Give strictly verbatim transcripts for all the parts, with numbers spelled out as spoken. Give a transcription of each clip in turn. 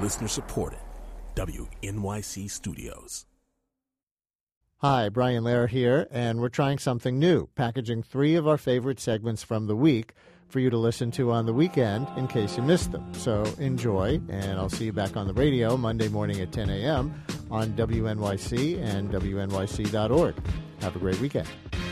Listener supported. W N Y C Studios. Hi, Brian Lehrer here, and we're trying something new, packaging three of our favorite segments from the week for you to listen to on the weekend in case you missed them. So enjoy, and I'll see you back on the radio Monday morning at ten a.m. on W N Y C and W N Y C dot org. Have a great weekend.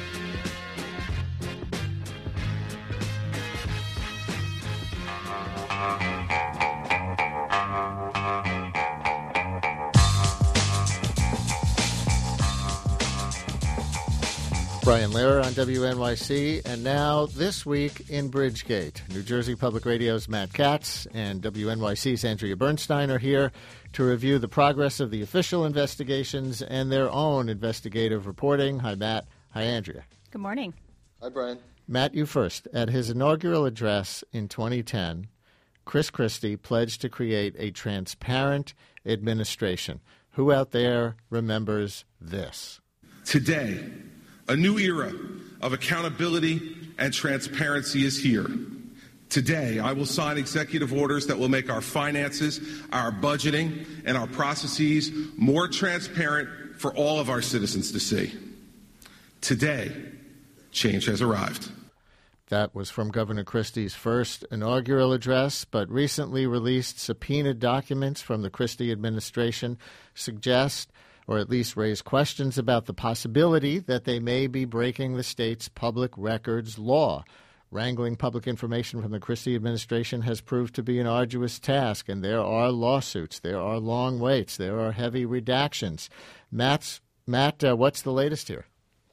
Brian Lehrer on W N Y C, and now this week in Bridgegate. New Jersey Public Radio's Matt Katz and W N Y C's Andrea Bernstein are here to review the progress of the official investigations and their own investigative reporting. Hi, Matt. Hi, Andrea. Good morning. Hi, Brian. Matt, you first. At his inaugural address in twenty ten, Chris Christie pledged to create a transparent administration. Who out there remembers this? Today, a new era of accountability and transparency is here. Today, I will sign executive orders that will make our finances, our budgeting, and our processes more transparent for all of our citizens to see. Today, change has arrived. That was from Governor Christie's first inaugural address, but recently released subpoenaed documents from the Christie administration suggest, or at least raise questions about the possibility that they may be breaking the state's public records law. Wrangling public information from the Christie administration has proved to be an arduous task, and there are lawsuits, there are long waits, there are heavy redactions. Matt's, Matt, uh, what's the latest here?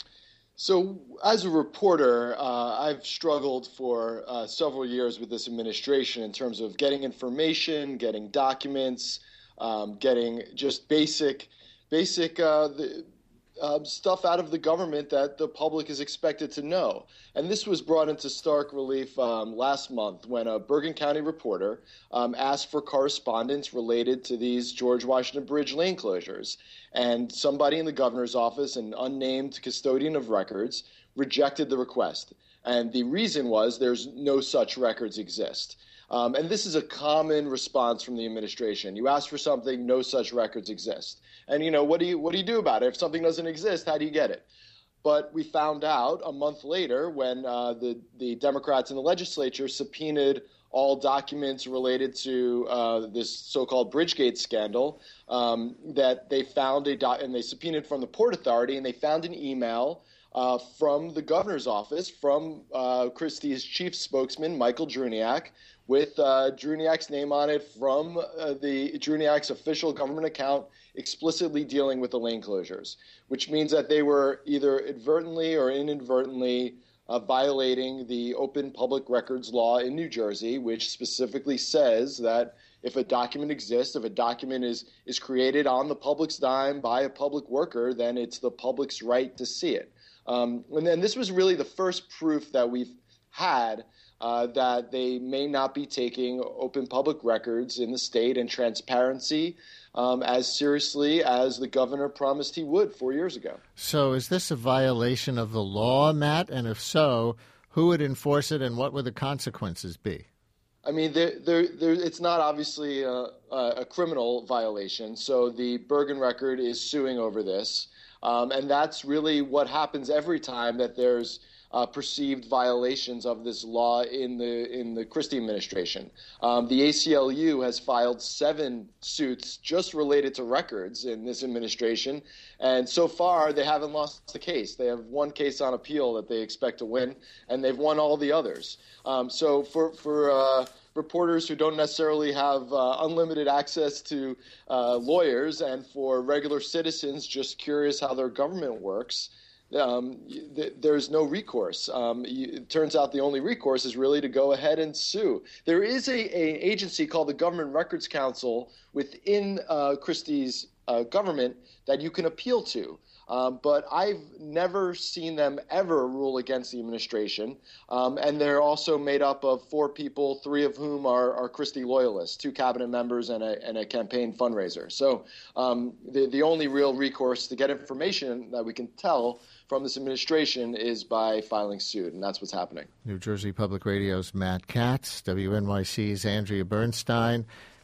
So as a reporter, uh, I've struggled for uh, several years with this administration in terms of getting information, getting documents, um, getting just basic basic uh, the, uh, stuff out of the government that the public is expected to know. And this was brought into stark relief um, last month when a Bergen County reporter um, asked for correspondence related to these George Washington Bridge lane closures. And somebody in the governor's office, an unnamed custodian of records, rejected the request. And the reason was there's no such records exist. Um, and this is a common response from the administration. You ask for something, no such records exist. And, you know, what do you what do you do about it? If something doesn't exist, how do you get it? But we found out a month later when uh, the, the Democrats in the legislature subpoenaed all documents related to uh, this so-called Bridgegate scandal um, that they found a doc- and they subpoenaed from the Port Authority, and they found an email uh, from the governor's office, from uh, Christie's chief spokesman, Michael Druniak, with uh, Druniak's name on it from uh, the Druniak's official government account, explicitly dealing with the lane closures, which means that they were either inadvertently or inadvertently uh, violating the open public records law in New Jersey, which specifically says that if a document exists, if a document is, is created on the public's dime by a public worker, then it's the public's right to see it. Um, and then this was really the first proof that we've had Uh, that they may not be taking open public records in the state and transparency um, as seriously as the governor promised he would four years ago. So is this a violation of the law, Matt? And if so, who would enforce it and what would the consequences be? I mean, there, there, there, it's not obviously a, a criminal violation. So the Bergen Record is suing over this. Um, and that's really what happens every time that there's Uh, perceived violations of this law in the in the Christie administration. Um, the A C L U has filed seven suits just related to records in this administration, and so far they haven't lost the case. They have one case on appeal that they expect to win, and they've won all the others. Um, so for for uh, reporters who don't necessarily have uh, unlimited access to uh, lawyers, and for regular citizens just curious how their government works, Um, th- there's no recourse. Um, you, it turns out the only recourse is really to go ahead and sue. There is a, a agency called the Government Records Council within uh, Christie's uh, government that you can appeal to. Um, but I've never seen them ever rule against the administration. Um, and they're also made up of four people, three of whom are, are Christie loyalists, two cabinet members and a, and a campaign fundraiser. So um, the, the only real recourse to get information that we can tell from this administration is by filing suit, and that's what's happening. New Jersey Public Radio's Matt Katz, W N Y C's Andrea Bernstein.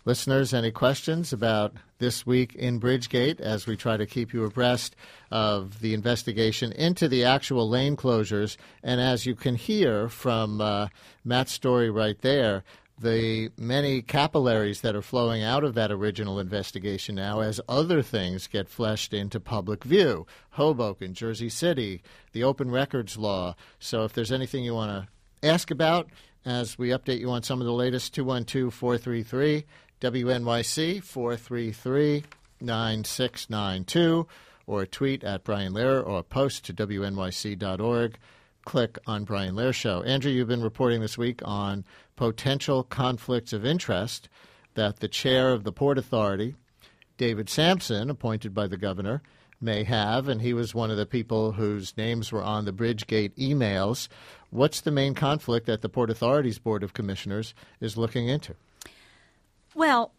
Listeners, any questions about this week in Bridgegate as we try to keep you abreast of the investigation into the actual lane closures? And as you can hear from uh, Matt's story right there, the many capillaries that are flowing out of that original investigation now as other things get fleshed into public view. Hoboken, Jersey City, the open records law. So if there's anything you want to ask about as we update you on some of the latest, two one two, four three three, W N Y C, four three three, nine six nine two, or tweet at Brian Lehrer or post to W N Y C dot org. Click on Brian Lehrer Show. Andrew, you've been reporting this week on potential conflicts of interest that the chair of the Port Authority, David Sampson, appointed by the governor, may have, and he was one of the people whose names were on the Bridgegate emails. What's the main conflict that the Port Authority's Board of Commissioners is looking into? Well,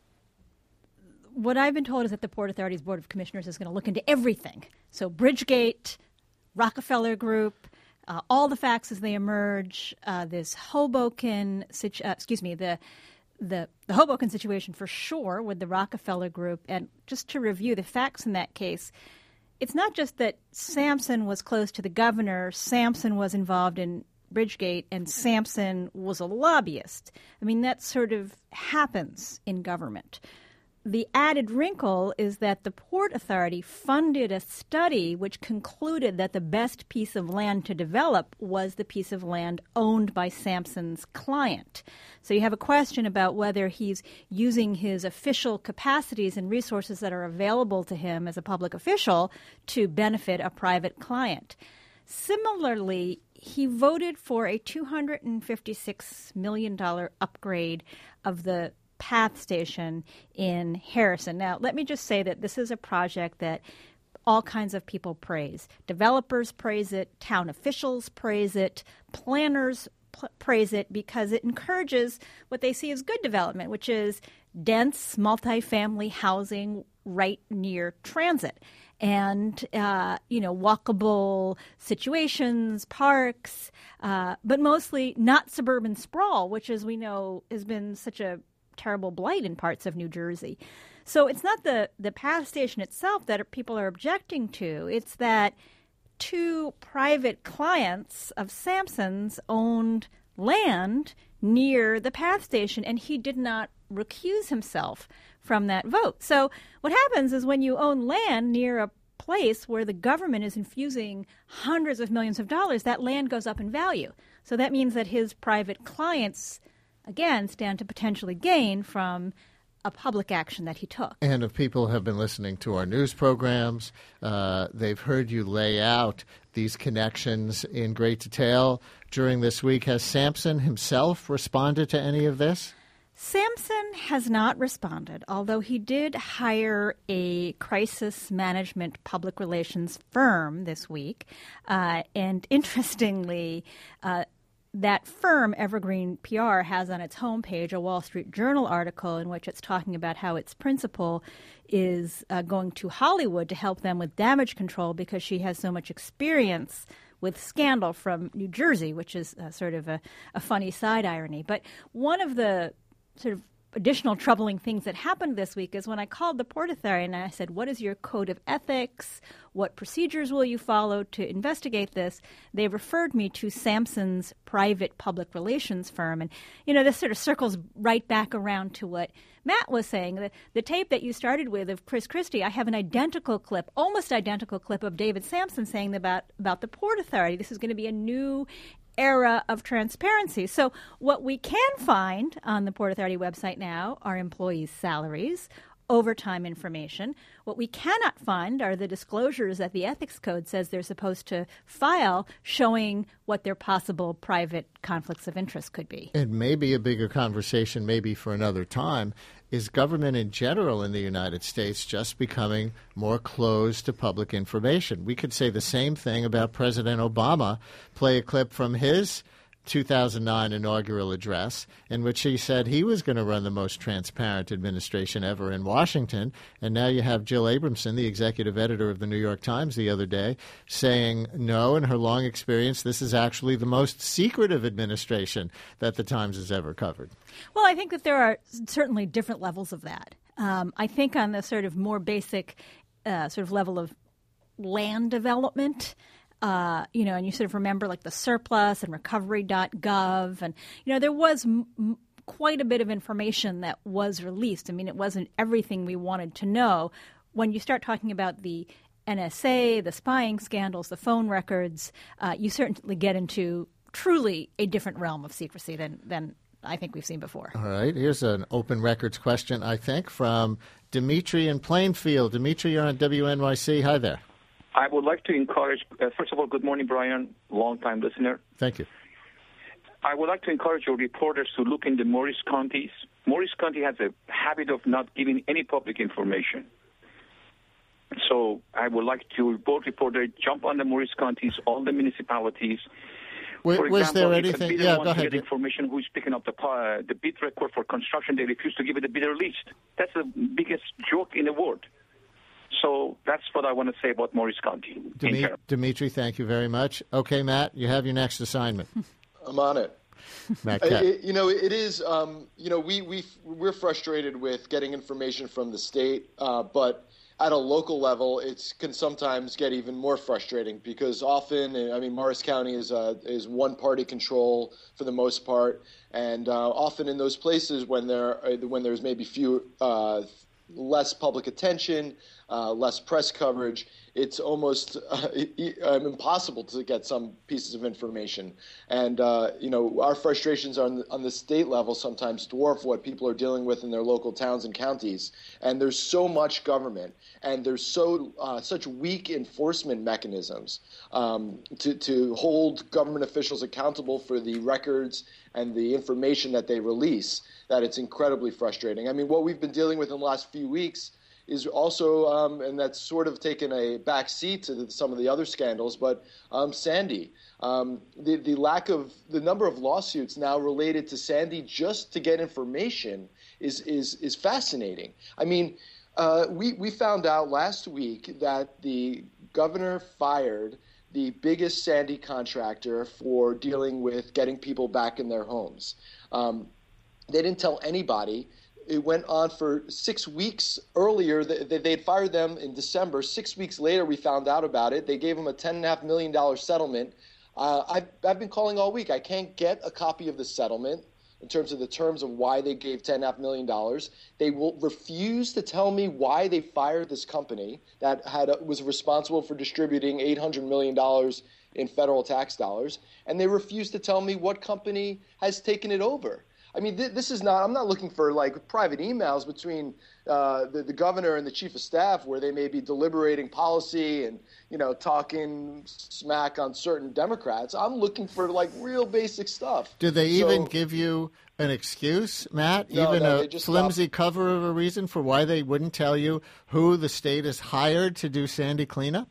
what I've been told is that the Port Authority's Board of Commissioners is going to look into everything. So Bridgegate, Rockefeller Group, uh, all the facts as they emerge, uh, this Hoboken, situ- uh, excuse me, the, the the Hoboken situation for sure with the Rockefeller Group. And just to review the facts in that case, it's not just that Sampson was close to the governor, Sampson was involved in Bridgegate, and Sampson was a lobbyist. I mean, that sort of happens in government. The added wrinkle is that the Port Authority funded a study which concluded that the best piece of land to develop was the piece of land owned by Sampson's client. So you have a question about whether he's using his official capacities and resources that are available to him as a public official to benefit a private client. Similarly, he voted for a two hundred fifty-six million dollars upgrade of the PATH station in Harrison. Now, let me just say that this is a project that all kinds of people praise. Developers praise it, town officials praise it, planners p- praise it because it encourages what they see as good development, which is dense multifamily housing right near transit. And, uh, you know, walkable situations, parks, uh, but mostly not suburban sprawl, which, as we know, has been such a terrible blight in parts of New Jersey. So it's not the, the PATH station itself that people are objecting to. It's that two private clients of Sampson's owned land near the PATH station, and he did not recuse himself from that vote. So what happens is when you own land near a place where the government is infusing hundreds of millions of dollars, that land goes up in value. So that means that his private clients, again, stand to potentially gain from a public action that he took. And if people have been listening to our news programs, uh, they've heard you lay out these connections in great detail during this week. Has Sampson himself responded to any of this? Sampson has not responded, although he did hire a crisis management public relations firm this week. Uh, and interestingly, uh, that firm, Evergreen P R, has on its homepage a Wall Street Journal article in which it's talking about how its principal is uh, going to Hollywood to help them with damage control because she has so much experience with scandal from New Jersey, which is uh, sort of a, a funny side irony. But one of the sort of additional troubling things that happened this week is when I called the Port Authority and I said, what is your code of ethics? What procedures will you follow to investigate this? They referred me to Sampson's private public relations firm. And, you know, this sort of circles right back around to what Matt was saying. The, the tape that you started with of Chris Christie, I have an identical clip, almost identical clip of David Sampson saying about, about the Port Authority. This is going to be a new era of transparency. So what we can find on the Port Authority website now are employees' salaries, overtime information. What we cannot find are the disclosures that the ethics code says they're supposed to file showing what their possible private conflicts of interest could be. And maybe a bigger conversation, maybe for another time, is government in general in the United States just becoming more closed to public information? We could say the same thing about President Obama. Play a clip from his two thousand nine inaugural address in which he said he was going to run the most transparent administration ever in Washington. And now you have Jill Abramson, the executive editor of the New York Times, the other day saying, no, in her long experience, this is actually the most secretive administration that the Times has ever covered. Well, I think that there are certainly different levels of that. Um, I think on the sort of more basic uh, sort of level of land development, Uh, you know, and you sort of remember like the surplus and recovery dot gov. And, you know, there was m- m- quite a bit of information that was released. I mean, it wasn't everything we wanted to know. When you start talking about the N S A, the spying scandals, the phone records, uh, you certainly get into truly a different realm of secrecy than, than I think we've seen before. All right. Here's an open records question, I think, from Dimitri in Plainfield. Dimitri, you're on W N Y C. Hi there. I would like to encourage, uh, first of all, good morning, Brian, long-time listener. Thank you. I would like to encourage your reporters to look in the Morris counties. Morris County has a habit of not giving any public information. So I would like to both reporters jump on the Morris counties, all the municipalities. Was, for example, was there if anything? a bidder Yeah, wants go to ahead. get information who's picking up the uh, the bid record for construction, they refuse to give it the bidder list. That's the biggest joke in the world. So that's what I want to say about Morris County. Demi- Dimitri, thank you very much. Okay, Matt, you have your next assignment. I'm on it. Matt I, Cat. it you know, it is, um, you know, we, we, we're frustrated with getting information from the state, uh, but at a local level, it can sometimes get even more frustrating because often, I mean, Morris County is uh, is one-party control for the most part, and uh, often in those places when there when there's maybe few uh, less public attention, uh, less press coverage, it's almost uh, impossible to get some pieces of information. And, uh, you know, our frustrations on the, on the state level sometimes dwarf what people are dealing with in their local towns and counties. And there's so much government, and there's so uh, such weak enforcement mechanisms um, to, to hold government officials accountable for the records and the information that they release, that it's incredibly frustrating. I mean, what we've been dealing with in the last few weeks is also, um, and that's sort of taken a back seat to the, some of the other scandals, but um, Sandy, um, the, the lack of, the number of lawsuits now related to Sandy just to get information is is, is fascinating. I mean, uh, we, we found out last week that the governor fired the biggest Sandy contractor for dealing with getting people back in their homes. Um, they didn't tell anybody. It went on for six weeks earlier. They'd fired them in December. Six weeks later, we found out about it. They gave them a ten point five million dollars settlement. Uh, I've, I've been calling all week. I can't get a copy of the settlement in terms of the terms of why they gave ten point five million dollars. They will refuse to tell me why they fired this company that had was responsible for distributing eight hundred million dollars in federal tax dollars. And they refuse to tell me what company has taken it over. I mean, th- this is not, I'm not looking for like private emails between uh, the, the governor and the chief of staff where they may be deliberating policy and, you know, talking smack on certain Democrats. I'm looking for like real basic stuff. Did they so, even give you an excuse, Matt? No, even no, a they just flimsy stopped. cover of a reason for why they wouldn't tell you who the state has hired to do Sandy cleanup?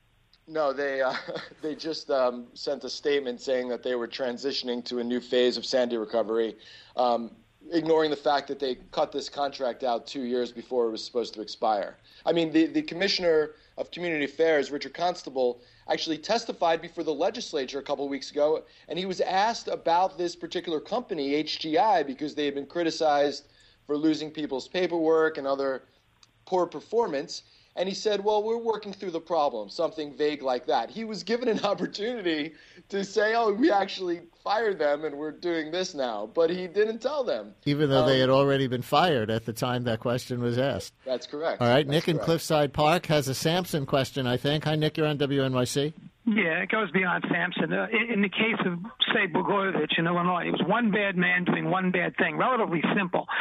No, they uh, they just um, sent a statement saying that they were transitioning to a new phase of Sandy recovery, um, ignoring the fact that they cut this contract out two years before it was supposed to expire. I mean, the, the Commissioner of Community Affairs, Richard Constable, actually testified before the legislature a couple of weeks ago, and he was asked about this particular company, H G I, because they had been criticized for losing people's paperwork and other poor performance. And he said, well, we're working through the problem, something vague like that. He was given an opportunity to say, oh, we actually fired them and we're doing this now. But he didn't tell them. Even though um, they had already been fired at the time that question was asked. That's correct. All right, That's Nick in correct. Cliffside Park has a Sampson question, I think. Hi, Nick, you're on W N Y C. Yeah, it goes beyond Sampson. Uh, in, in the case of, say, Blagojevich in Illinois, it was one bad man doing one bad thing, relatively simple. Although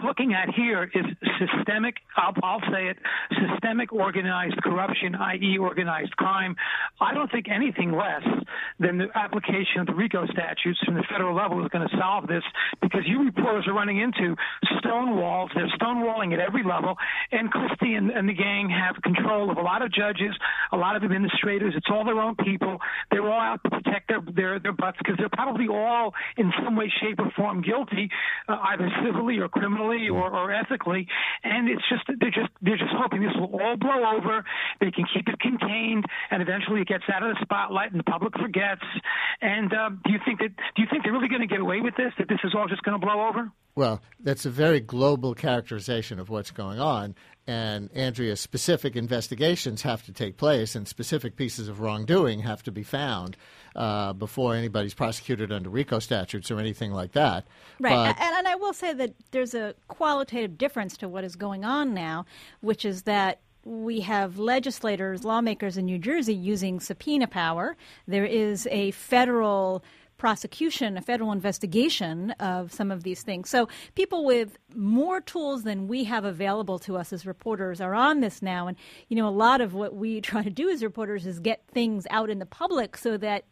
looking at here is systemic, I'll, I'll say it, systemic organized corruption, that is organized crime. I don't think anything less than the application of the RICO statutes from the federal level is going to solve this, because you reporters are running into stone walls. They're stonewalling at every level, and Christie and, and the gang have control of a lot of judges, a lot of administrators. It's all their own people. They're all out to protect their their, their butts, because they're probably all in some way, shape, or form guilty, uh, either civilly or criminally or, or ethically. And it's just they're just they're just hoping this will all blow over. They can keep it contained, and eventually it gets out of the spotlight, and the public forgets. And um, do you think that do you think they're really going to get away with this? That this is all just going to blow over? Well, that's a very global characterization of what's going on. And, Andrea, specific investigations have to take place, and specific pieces of wrongdoing have to be found uh, before anybody's prosecuted under RICO statutes or anything like that. Right. But, and, and I will say that there's a qualitative difference to what is going on now, which is that we have legislators, lawmakers in New Jersey using subpoena power. There is a federal prosecution, a federal investigation of some of these things. So people with more tools than we have available to us as reporters are on this now. And, you know, a lot of what we try to do as reporters is get things out in the public so that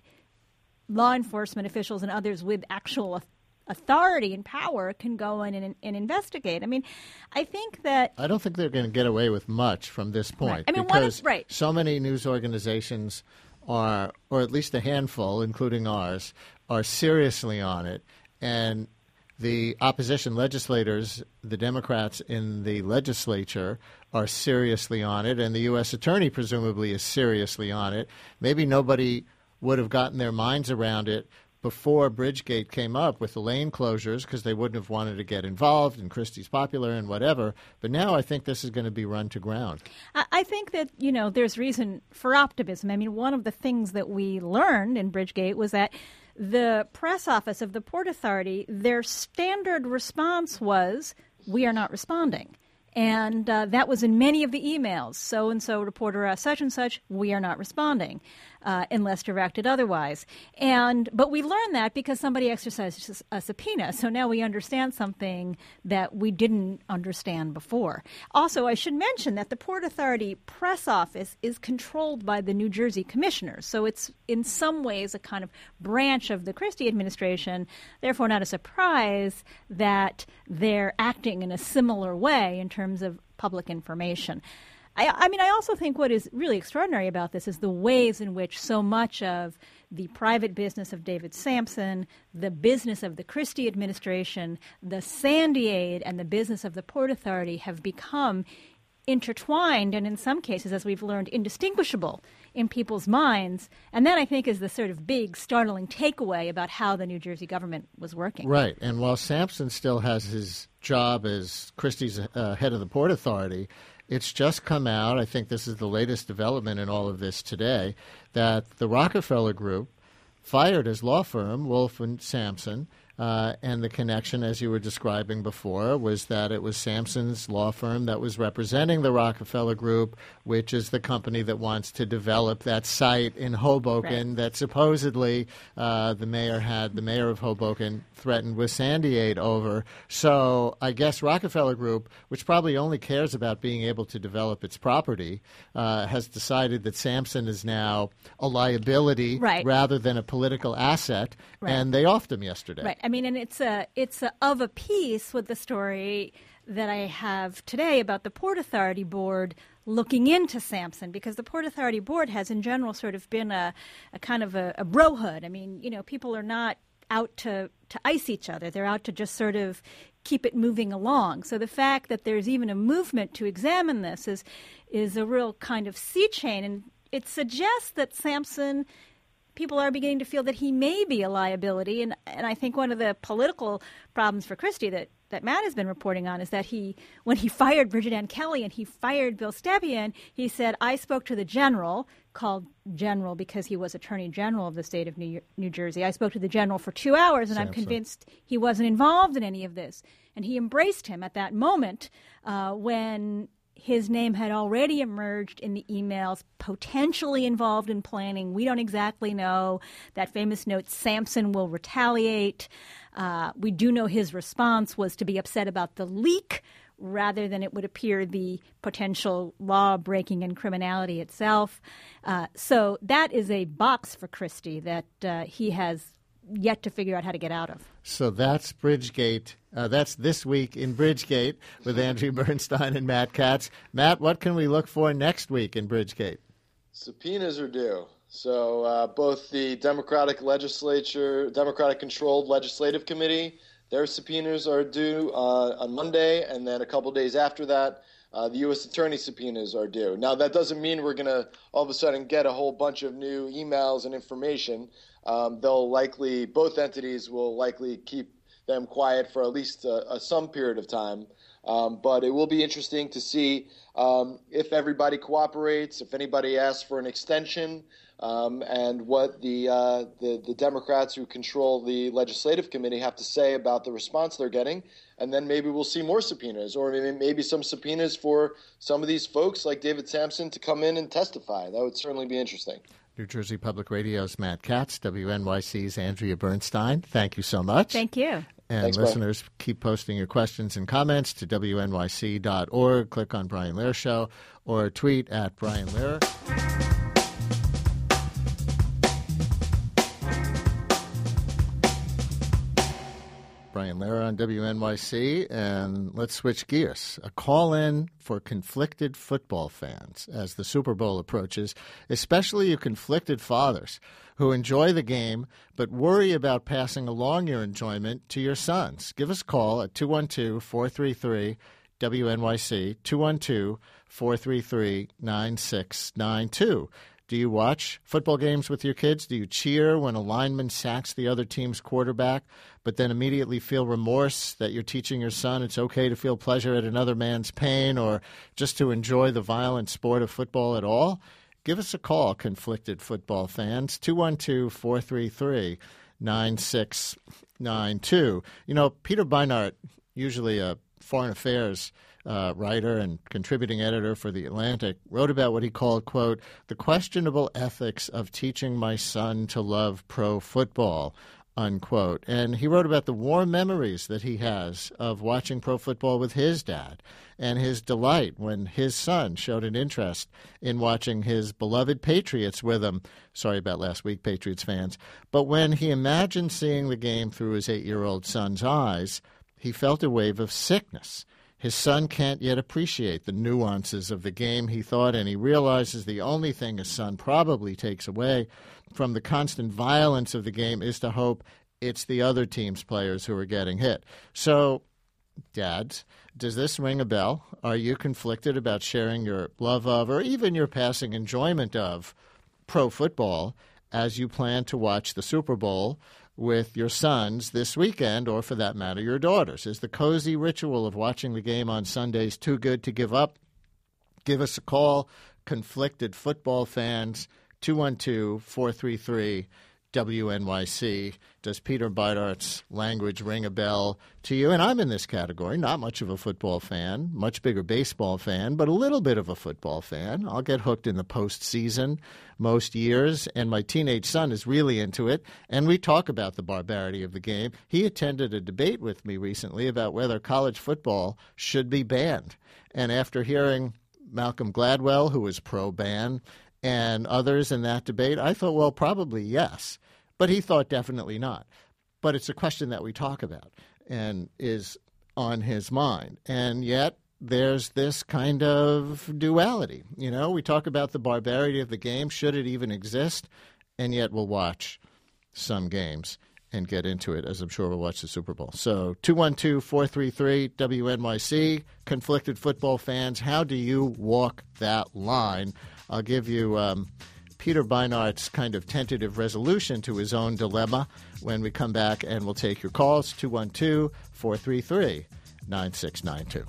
law enforcement officials and others with actual authority and power can go in and, and investigate. I mean, I think that... I don't think they're going to get away with much from this point. Right. I mean, because one is, right. so many news organizations are, or at least a handful, including ours, are seriously on it. And the opposition legislators, the Democrats in the legislature, are seriously on it. And the U S attorney presumably is seriously on it. Maybe nobody would have gotten their minds around it before Bridgegate came up with the lane closures, because they wouldn't have wanted to get involved, and Christie's popular and whatever. But now I think this is going to be run to ground. I think that, you know, there's reason for optimism. I mean, one of the things that we learned in Bridgegate was that the press office of the Port Authority, their standard response was, we are not responding. And uh, that was in many of the emails. So-and-so reporter asked such and such, we are not responding, uh, unless directed otherwise. And but we learned that because somebody exercised a subpoena. So now we understand something that we didn't understand before. Also, I should mention that the Port Authority press office is controlled by the New Jersey commissioners. So it's in some ways a kind of branch of the Christie administration, therefore not a surprise that they're acting in a similar way in terms terms of public information. I, I mean, I also think what is really extraordinary about this is the ways in which so much of the private business of David Sampson, the business of the Christie administration, the Sandy aid, and the business of the Port Authority have become intertwined and in some cases, as we've learned, indistinguishable in people's minds. And that, I think, is the sort of big, startling takeaway about how the New Jersey government was working. Right. And while Sampson still has his job as Christie's uh, head of the Port Authority, it's just come out, I think this is the latest development in all of this today, that the Rockefeller Group fired his law firm, Wolf and Sampson, Uh, and the connection, as you were describing before, was that it was Sampson's law firm that was representing the Rockefeller Group, which is the company that wants to develop that site in Hoboken right. that supposedly uh, the mayor had, the mayor of Hoboken threatened with Sandy aid over. So I guess Rockefeller Group, which probably only cares about being able to develop its property, uh, has decided that Sampson is now a liability right. rather than a political asset, right. and they offed him yesterday. Right. I mean, and it's a it's a, of a piece with the story that I have today about the Port Authority Board looking into Sampson, because the Port Authority Board has in general sort of been a, a kind of a, a brohood. I mean, you know, people are not out to, to ice each other. They're out to just sort of keep it moving along. So the fact that there's even a movement to examine this is is a real kind of sea change, and it suggests that Sampson, people are beginning to feel that he may be a liability. And, and I think one of the political problems for Christie that, that Matt has been reporting on is that he, when he fired Bridget Ann Kelly and he fired Bill Stepien, he said, I spoke to the general, called general because he was attorney general of the state of New, New Jersey. I spoke to the general for two hours, and Sampson. I'm convinced he wasn't involved in any of this. And he embraced him at that moment uh, when his name had already emerged in the emails, potentially involved in planning. We don't exactly know. That famous note, Sampson will retaliate. Uh, we do know his response was to be upset about the leak rather than it would appear the potential law-breaking and criminality itself. Uh, so that is a box for Christie that uh, he has yet to figure out how to get out of. So that's Bridgegate. Uh, that's This Week in Bridgegate with Andrea Bernstein and Matt Katz. Matt, what can we look for next week in Bridgegate? Subpoenas are due. So uh, both the Democratic legislature, Democratic-controlled legislative committee, their subpoenas are due uh, on Monday, and then a couple days after that, uh, the U S Attorney subpoenas are due. Now, that doesn't mean we're going to all of a sudden get a whole bunch of new emails and information. Um, they'll likely, both entities will likely keep them quiet for at least a, a some period of time. Um, but it will be interesting to see um, if everybody cooperates, if anybody asks for an extension, um, and what the, uh, the the Democrats who control the legislative committee have to say about the response they're getting. And then maybe we'll see more subpoenas, or maybe, maybe some subpoenas for some of these folks like David Sampson to come in and testify. That would certainly be interesting. New Jersey Public Radio's Matt Katz, W N Y C's Andrea Bernstein. Thank you so much. Thank you. And Thanks, listeners, Brian. Keep posting your questions and comments to W N Y C dot org. Click on Brian Lehrer Show or tweet at Brian Lehrer. Brian Lehrer on W N Y C, and let's switch gears. A call-in for conflicted football fans as the Super Bowl approaches, especially you conflicted fathers who enjoy the game but worry about passing along your enjoyment to your sons. Give us a call at two one two, four three three, W N Y C, two one two, four three three, nine six nine two. Do you watch football games with your kids? Do you cheer when a lineman sacks the other team's quarterback, but then immediately feel remorse that you're teaching your son it's okay to feel pleasure at another man's pain or just to enjoy the violent sport of football at all? Give us a call, conflicted football fans, two one two, four three three, nine six nine two. You know, Peter Beinart, usually a foreign affairs Uh, writer and contributing editor for The Atlantic, wrote about what he called, quote, the questionable ethics of teaching my son to love pro football, unquote. And he wrote about the warm memories that he has of watching pro football with his dad and his delight when his son showed an interest in watching his beloved Patriots with him. Sorry about last week, Patriots fans. But when he imagined seeing the game through his eight-year-old son's eyes, he felt a wave of sickness. His son can't yet appreciate the nuances of the game, he thought, and he realizes the only thing his son probably takes away from the constant violence of the game is to hope it's the other team's players who are getting hit. So, dads, does this ring a bell? Are you conflicted about sharing your love of or even your passing enjoyment of pro football as you plan to watch the Super Bowl with your sons this weekend, or for that matter, your daughters? Is the cozy ritual of watching the game on Sundays too good to give up? Give us a call, conflicted football fans, two one two, four three three, W N Y C. Does Peter Beinart's language ring a bell to you? And I'm in this category, not much of a football fan, much bigger baseball fan, but a little bit of a football fan. I'll get hooked in the postseason most years, and my teenage son is really into it, and we talk about the barbarity of the game. He attended a debate with me recently about whether college football should be banned. And after hearing Malcolm Gladwell, who was pro-ban, and others in that debate, I thought, well, probably yes. But he thought definitely not. But it's a question that we talk about and is on his mind. And yet there's this kind of duality. You know, we talk about the barbarity of the game, should it even exist, and yet we'll watch some games and get into it, as I'm sure we'll watch the Super Bowl. So two one two, four three three, W N Y C, conflicted football fans, how do you walk that line? I'll give you um, Peter Beinart's kind of tentative resolution to his own dilemma when we come back, and we'll take your calls, two one two, four three three, nine six nine two.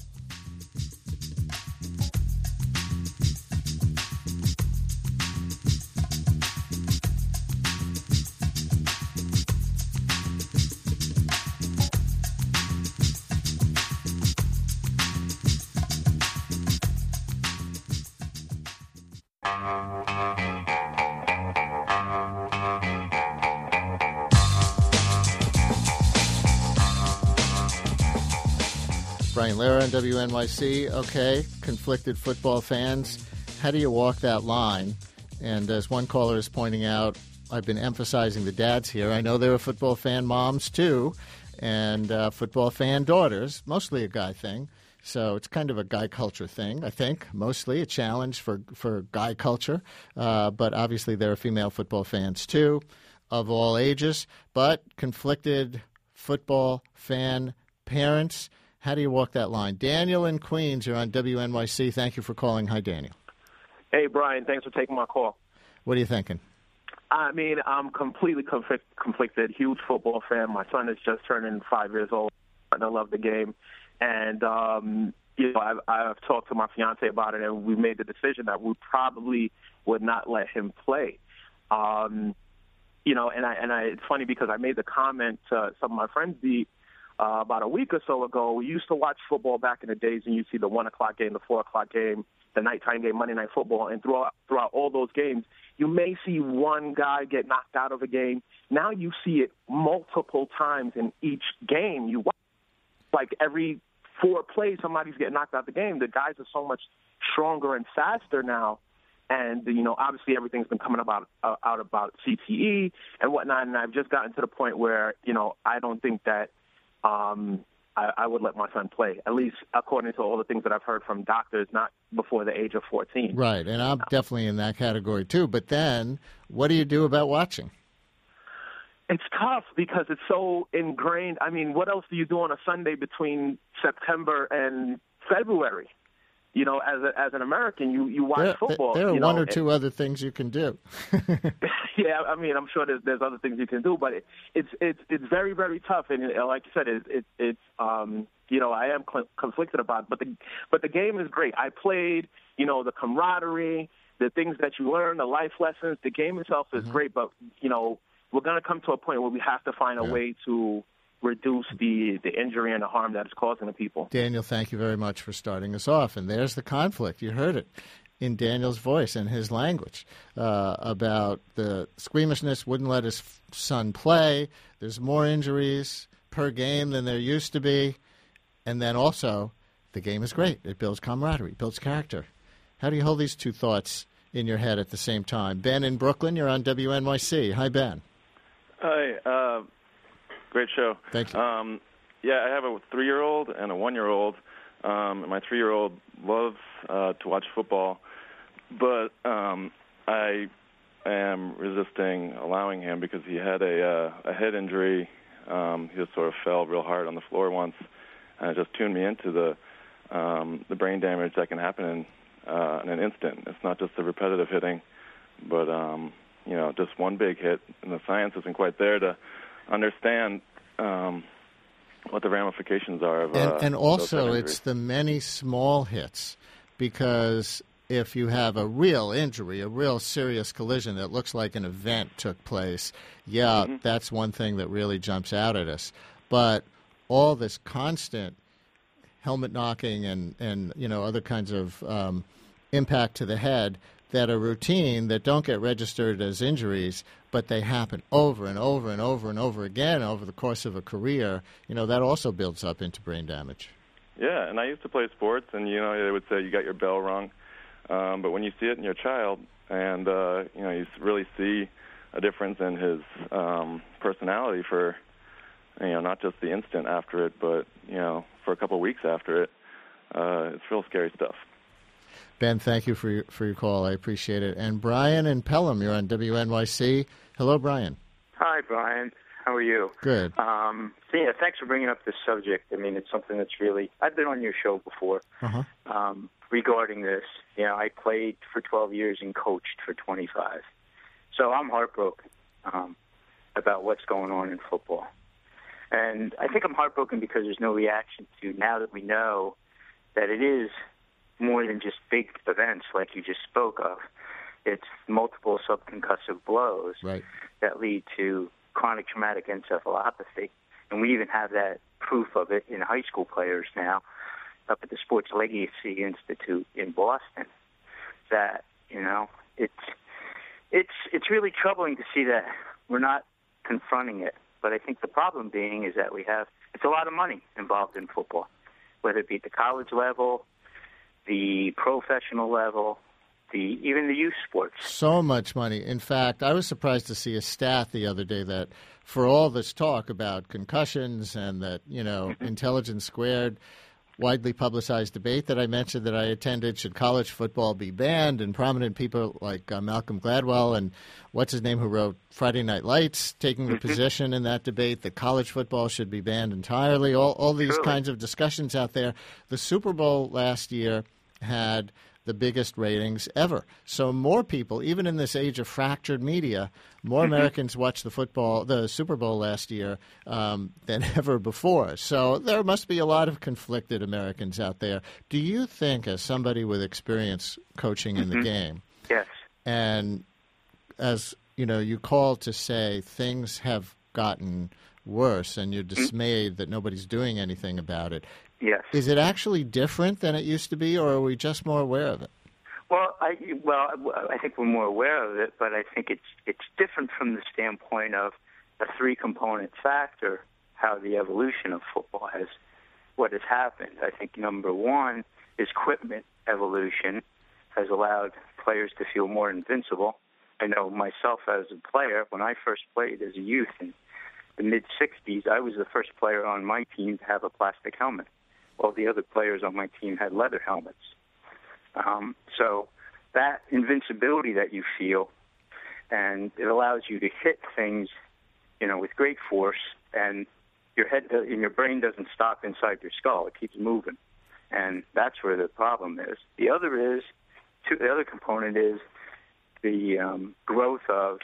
Brian Lehrer on W N Y C. Okay, conflicted football fans. How do you walk that line? And as one caller is pointing out, I've been emphasizing the dads here. I know there are football fan moms, too, and uh, football fan daughters, mostly a guy thing. So it's kind of a guy culture thing, I think, mostly a challenge for, for guy culture. Uh, but obviously there are female football fans, too, of all ages. But conflicted football fan parents, how do you walk that line? Daniel in Queens, you're on W N Y C. Thank you for calling. Hi, Daniel. Hey, Brian. Thanks for taking my call. What are you thinking? I mean, I'm completely conflict, conflicted. Huge football fan. My son is just turning five years old, and I love the game. And, um, you know, I've, I've talked to my fiance about it, and we made the decision that we probably would not let him play. Um, you know, and I and I, it's funny because I made the comment to some of my friends the, uh, about a week or so ago. We used to watch football back in the days, and you see the one o'clock game, the four o'clock game, the nighttime game, Monday Night Football, and throughout throughout all those games, you may see one guy get knocked out of a game. Now you see it multiple times in each game. You watch, like every four plays, somebody's getting knocked out of the game. The guys are so much stronger and faster now, and you know, obviously everything's been coming about uh, out about C T E and whatnot. And I've just gotten to the point where you know I don't think that. Um, I, I would let my son play, at least according to all the things that I've heard from doctors, not before the age of fourteen. Right, and I'm definitely in that category too. But then, what do you do about watching? It's tough because it's so ingrained. I mean, what else do you do on a Sunday between September and February? You know, as a, as an American, you, you watch there, football. There are you know, one or two other things you can do. Yeah, I mean, I'm sure there's, there's other things you can do, but it, it's it's it's very very tough, and it, like you said, it, it, it's um you know I am cl- conflicted about it, but the but the game is great. I played, you know, the camaraderie, the things that you learn, the life lessons. The game itself is mm-hmm. great, but you know we're going to come to a point where we have to find a yeah. way to reduce the, the injury and the harm that it's causing the people. Daniel, thank you very much for starting us off. And there's the conflict. You heard it in Daniel's voice and his language uh, about the squeamishness, wouldn't let his son play. There's more injuries per game than there used to be. And then also, the game is great. It builds camaraderie, builds character. How do you hold these two thoughts in your head at the same time? Ben in Brooklyn, you're on W N Y C. Hi, Ben. Hi, uh, great show. Thank you. Um, yeah, I have a three-year-old and a one-year-old. Um, and my three-year-old loves uh, to watch football, but um, I am resisting allowing him because he had a, uh, a head injury. Um, he just sort of fell real hard on the floor once, and it just tuned me into the um, the brain damage that can happen in, uh, in an instant. It's not just the repetitive hitting, but um, you know, just one big hit, and the science isn't quite there to understand um, what the ramifications are of. And, uh, and also, it's the many small hits, because if you have a real injury, a real serious collision that looks like an event took place, yeah, mm-hmm. that's one thing that really jumps out at us. But all this constant helmet knocking and, and you know, other kinds of um, impact to the head that are routine, that don't get registered as injuries, but they happen over and over and over and over again over the course of a career, you know, that also builds up into brain damage. Yeah, and I used to play sports, and, you know, they would say you got your bell rung. Um, but when you see it in your child and, uh, you know, you really see a difference in his um, personality for, you know, not just the instant after it, but, you know, for a couple of weeks after it, uh, it's real scary stuff. Ben, thank you for your, for your call. I appreciate it. And Brian in Pelham, you're on W N Y C. Hello, Brian. Hi, Brian. How are you? Good. Um, so, yeah, thanks for bringing up this subject. I mean, it's something that's really, I've been on your show before uh-huh. um, regarding this. You know, I played for twelve years and coached for twenty-five. So I'm heartbroken um, about what's going on in football. And I think I'm heartbroken because there's no reaction to, now that we know that it is more than just big events like you just spoke of. It's multiple subconcussive blows right. that lead to chronic traumatic encephalopathy. And we even have that proof of it in high school players now up at the Sports Legacy Institute in Boston. That, you know, it's it's it's really troubling to see that we're not confronting it. But I think the problem being is that we have, it's a lot of money involved in football. whether it be at the college level, the professional level, the even the youth sports. So much money. In fact, I was surprised to see a stat the other day that for all this talk about concussions and that, you know, mm-hmm. Intelligence Squared, widely publicized debate that I mentioned that I attended, should college football be banned? And prominent people like uh, Malcolm Gladwell and what's his name who wrote Friday Night Lights taking the mm-hmm. position in that debate that college football should be banned entirely. All, all these Truly. kinds of discussions out there. The Super Bowl last year had the biggest ratings ever. So more people, even in this age of fractured media, more mm-hmm. Americans watched the football, the Super Bowl last year um, than ever before. So there must be a lot of conflicted Americans out there. Do you think, as somebody with experience coaching in mm-hmm. the game, yes, and as you know, you call to say things have gotten worse, and you're dismayed mm-hmm. that nobody's doing anything about it. Yes. Is it actually different than it used to be, or are we just more aware of it? Well, I well, I think we're more aware of it, but I think it's it's different from the standpoint of a three-component factor, how the evolution of football has, what has happened. I think number one is equipment evolution has allowed players to feel more invincible. I know myself as a player, when I first played as a youth in the mid-sixties, I was the first player on my team to have a plastic helmet. All the other players on my team had leather helmets. Um, so that invincibility that you feel, and it allows you to hit things, you know, with great force, and your head and your brain doesn't stop inside your skull; it keeps moving, and that's where the problem is. The other is, two, the other component is the um, growth of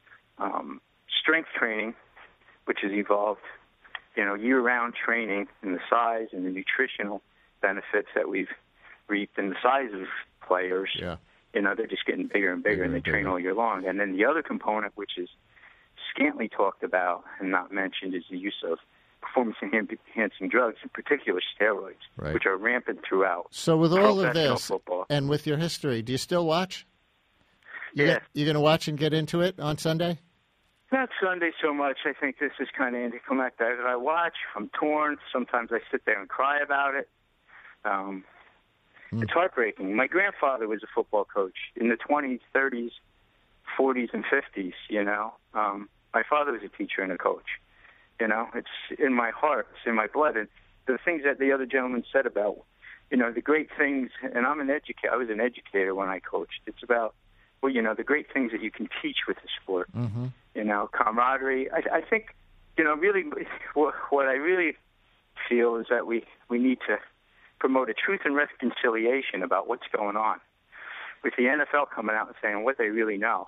um, strength training, which has evolved. You know, year-round training and the size and the nutritional benefits that we've reaped and the size of players, yeah. you know, they're just getting bigger and bigger, bigger and they and train bigger. all year long. And then the other component, which is scantily talked about and not mentioned, is the use of performance-enhancing drugs, in particular steroids, right. which are rampant throughout So with all of this, football. And with your history, do you still watch? You Yeah. Get, you going to watch and get into it on Sunday? Not Sunday so much. I think this is kind of anticlimactic. I watch. I'm torn. Sometimes I sit there and cry about it. Um, mm. It's heartbreaking. My grandfather was a football coach in the twenties, thirties, forties, and fifties, you know. Um, my father was a teacher and a coach. You know, it's in my heart. It's in my blood. And the things that the other gentleman said about, you know, the great things, and I'm an educator. I was an educator when I coached. It's about, well, you know, the great things that you can teach with the sport. Mm-hmm. You know, camaraderie. I, I think, you know, really what, what I really feel is that we, we need to promote a truth and reconciliation about what's going on with the N F L coming out and saying what they really know.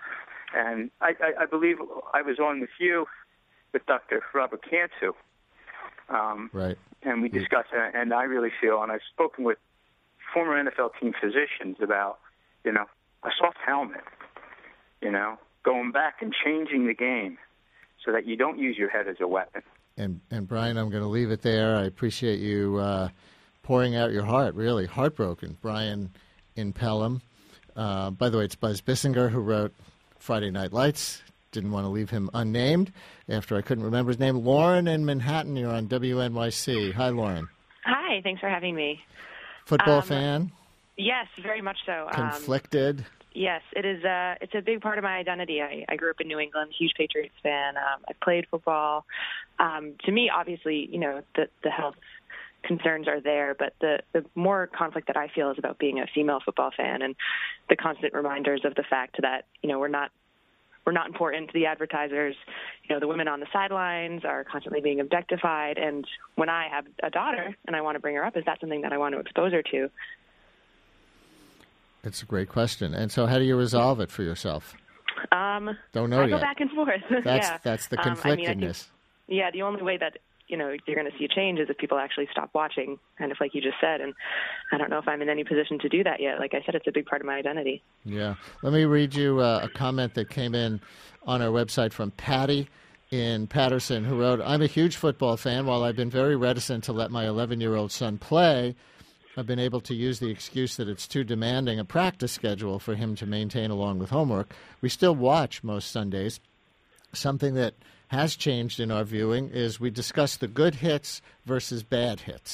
And I, I, I believe I was on with you, with Doctor Robert Cantu. Um, right. And we discussed it, and I really feel, and I've spoken with former N F L team physicians about, you know, a soft helmet, you know, going back and changing the game so that you don't use your head as a weapon. And, and Brian, I'm going to leave it there. I appreciate you uh, pouring out your heart, really. Heartbroken. Brian in Pelham. Uh, by the way, it's Buzz Bissinger who wrote Friday Night Lights. Didn't want to leave him unnamed after I couldn't remember his name. Lauren in Manhattan, you're on W N Y C. Hi, Lauren. Hi, thanks for having me. Football um, fan? Yes, very much so. Conflicted? Um, yes, it is. Uh, it's a big part of my identity. I, I grew up in New England, huge Patriots fan. Um, I played football. Um, to me, obviously, you know, the, the health concerns are there, but the, the more conflict that I feel is about being a female football fan and the constant reminders of the fact that, you know, we're not We're not important to the advertisers. You know, the women on the sidelines are constantly being objectified. And when I have a daughter and I want to bring her up, is that something that I want to expose her to? It's a great question. And so how do you resolve it for yourself? Um, Don't know I go yet. back and forth. That's, yeah. that's the Um, I mean, I conflictedness. think, yeah, the only way that, you know, you're going to see a change is if people actually stop watching, kind of like you just said. And I don't know if I'm in any position to do that yet. Like I said, it's a big part of my identity. Yeah. Let me read you uh, a comment that came in on our website from Patty in Patterson, who wrote, I'm a huge football fan. While I've been very reticent to let my eleven-year-old son play, I've been able to use the excuse that it's too demanding a practice schedule for him to maintain along with homework. We still watch most Sundays. Something that has changed in our viewing is we discuss the good hits versus bad hits.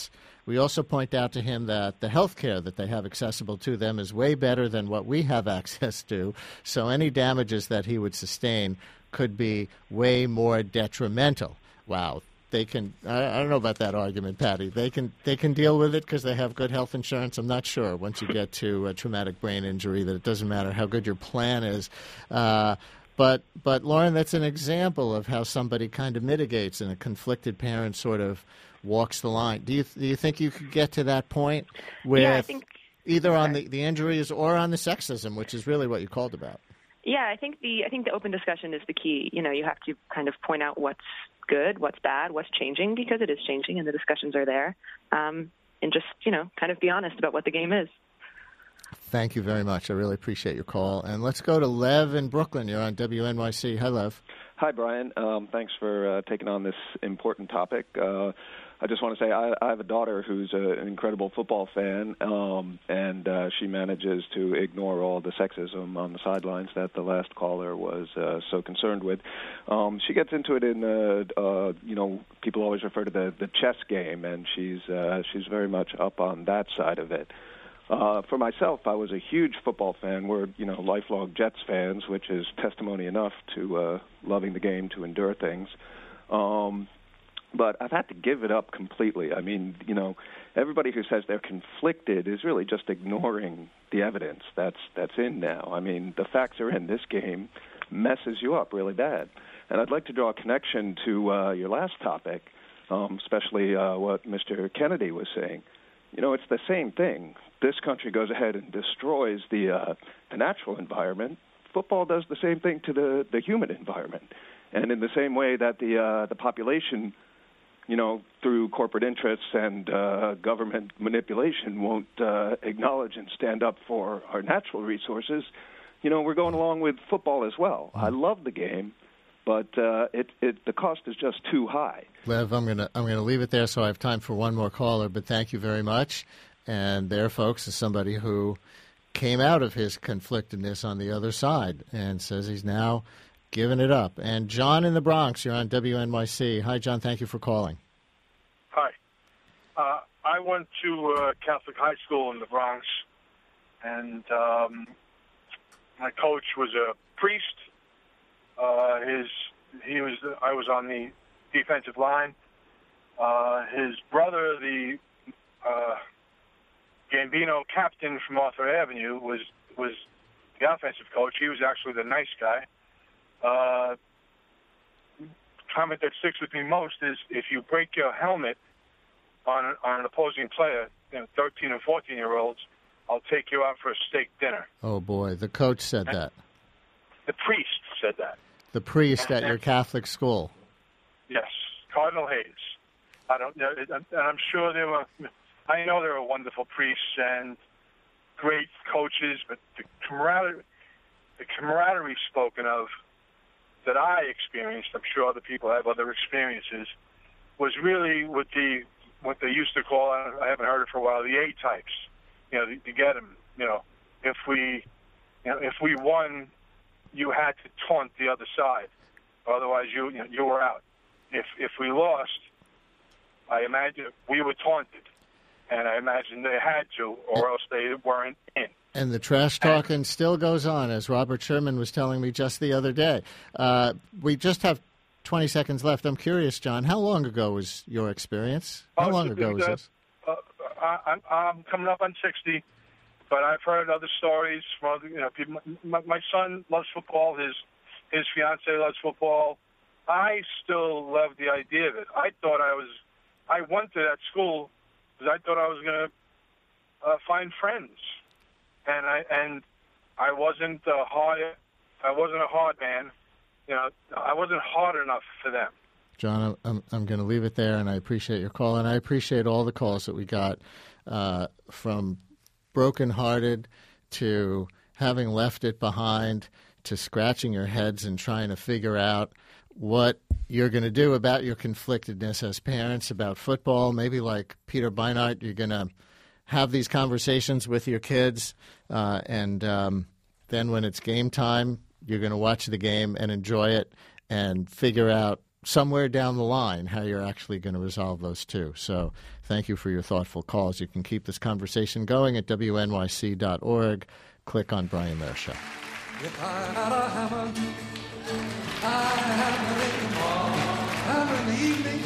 We also point out to him that the health care that they have accessible to them is way better than what we have access to. So any damages that he would sustain could be way more detrimental. Wow. They can. I, I don't know about that argument, Patty. They can. They can deal with it because they have good health insurance. I'm not sure. Once you get to a traumatic brain injury, that it doesn't matter how good your plan is. Uh, but, but Lauren, that's an example of how somebody kind of mitigates, and a conflicted parent sort of walks the line. Do you do you think you could get to that point with yeah, I think, either on the, the injuries or on the sexism, which is really what you called about? Yeah, I think the I think the open discussion is the key. You know, you have to kind of point out what's good, what's bad, what's changing, because it is changing and the discussions are there. Um, and just, you know, kind of be honest about what the game is. Thank you very much. I really appreciate your call. And let's go to Lev in Brooklyn. You're on W N Y C. Hi, Lev. Hi, Brian. Um, thanks for uh, taking on this important topic. Uh, I just want to say I, I have a daughter who's a, an incredible football fan, um, and uh, she manages to ignore all the sexism on the sidelines that the last caller was uh, so concerned with. Um, she gets into it in, uh, uh, you know, people always refer to the, the chess game, and she's uh, she's very much up on that side of it. Uh, for myself, I was a huge football fan. We're, you know, lifelong Jets fans, which is testimony enough to uh, loving the game to endure things. Um, but I've had to give it up completely. I mean, you know, everybody who says they're conflicted is really just ignoring the evidence that's that's in now. I mean, the facts are in. This game messes you up really bad. And I'd like to draw a connection to uh, your last topic, um, especially uh, what Mister Kennedy was saying. You know, it's the same thing. This country goes ahead and destroys the uh, the natural environment. Football does the same thing to the, the human environment. And in the same way that the uh, the population, you know, through corporate interests and uh, government manipulation won't uh, acknowledge and stand up for our natural resources, you know, we're going along with football as well. I love the game, but uh, it, it the cost is just too high. Lev, I'm gonna I'm gonna leave it there so I have time for one more caller. But thank you very much. And there, folks, is somebody who came out of his conflictedness on the other side and says he's now given it up. And John in the Bronx, you're on W N Y C. Hi, John. Thank you for calling. Hi. Uh, I went to uh, Catholic high school in the Bronx, and um, my coach was a priest. Uh, his he was I was on the defensive line. Uh, his brother, the uh, Gambino captain from Arthur Avenue, was was the offensive coach. He was actually the nice guy. Uh, comment that sticks with me most is if you break your helmet on on an opposing player, you know, thirteen or fourteen year olds, I'll take you out for a steak dinner. Oh boy, the coach said and that. The priest said that. The priest at your Catholic school. Yes, Cardinal Hayes. I don't know, and I'm sure there were. I know there were wonderful priests and great coaches, but the camaraderie, the camaraderie spoken of that I experienced, I'm sure other people have other experiences, was really what the what they used to call, I haven't heard it for a while, the A types. You know, to, to get them. You know, if we, you know, if we won, you had to taunt the other side, otherwise you you, know, you were out. If if we lost, I imagine we were taunted. And I imagine they had to, or else they weren't in. And the trash talking still goes on, as Robert Sherman was telling me just the other day. Uh, we just have twenty seconds left. I'm curious, John, how long ago was your experience? How oh, long ago was uh, this? Uh, I, I'm, I'm coming up on sixty, but I've heard other stories from other, you know, people. My, my son loves football. His his fiance loves football. I still love the idea of it. I thought I was. I went to that school because I thought I was going to uh, find friends, and I and I wasn't a hard. I wasn't a hard man. You know, I wasn't hard enough for them. John, I'm I'm going to leave it there, and I appreciate your call, and I appreciate all the calls that we got uh, from brokenhearted to having left it behind to scratching your heads and trying to figure out what you're going to do about your conflictedness as parents about football. Maybe like Peter Beinart, you're going to have these conversations with your kids, uh, and um, then when it's game time, you're going to watch the game and enjoy it and figure out somewhere down the line how you're actually going to resolve those two. So thank you for your thoughtful calls. You can keep this conversation going at W N Y C dot org. Click on Brian Lehrer Show. If I had a hammer, I'd hammer it tomorrow, hammer in the evening.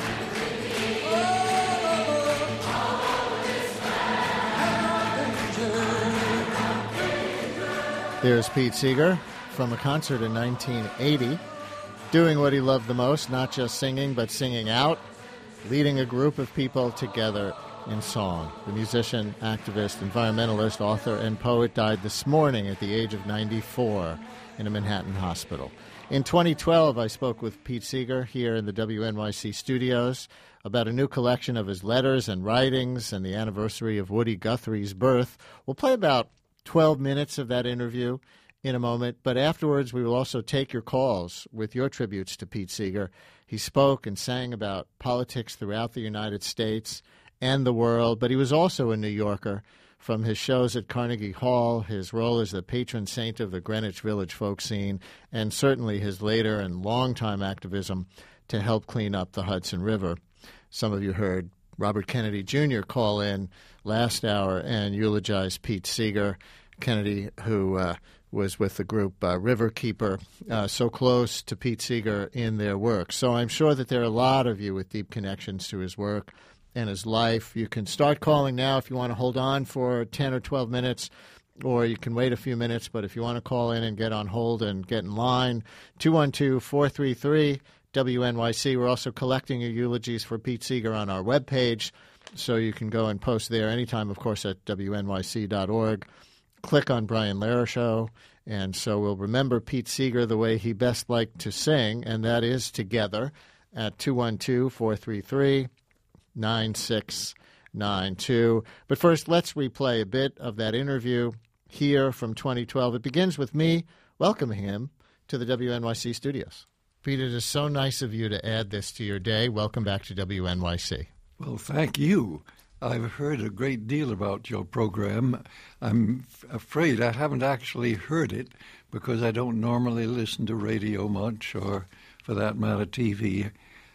There's Pete Seeger from a concert in nineteen eighty, doing what he loved the most, not just singing, but singing out, leading a group of people together in song. The musician, activist, environmentalist, author, and poet died this morning at the age of ninety-four in a Manhattan hospital. In twenty twelve, I spoke with Pete Seeger here in the W N Y C studios about a new collection of his letters and writings and the anniversary of Woody Guthrie's birth. We'll play about twelve minutes of that interview in a moment, but afterwards we will also take your calls with your tributes to Pete Seeger. He spoke and sang about politics throughout the United States and the world, but he was also a New Yorker. From his shows at Carnegie Hall, his role as the patron saint of the Greenwich Village folk scene, and certainly his later and longtime activism to help clean up the Hudson River. Some of you heard Robert Kennedy Junior call in last hour and eulogize Pete Seeger. Kennedy, who uh, was with the group uh, Riverkeeper, uh, so close to Pete Seeger in their work. So I'm sure that there are a lot of you with deep connections to his work and his life. You can start calling now if you want to hold on for ten or twelve minutes, or you can wait a few minutes. But if you want to call in and get on hold and get in line, two one two, four three three, W N Y C. We're also collecting your eulogies for Pete Seeger on our webpage, so you can go and post there anytime, of course, at W N Y C dot org. Click on Brian Lehrer Show, and so we'll remember Pete Seeger the way he best liked to sing, and that is together at two one two, four three three, nine six nine two. But first, let's replay a bit of that interview here from twenty twelve. It begins with me welcoming him to the W N Y C studios. Pete, it is so nice of you to add this to your day. Welcome back to W N Y C. Well, thank you. I've heard a great deal about your program. I'm f- afraid I haven't actually heard it because I don't normally listen to radio much, or for that matter, T V.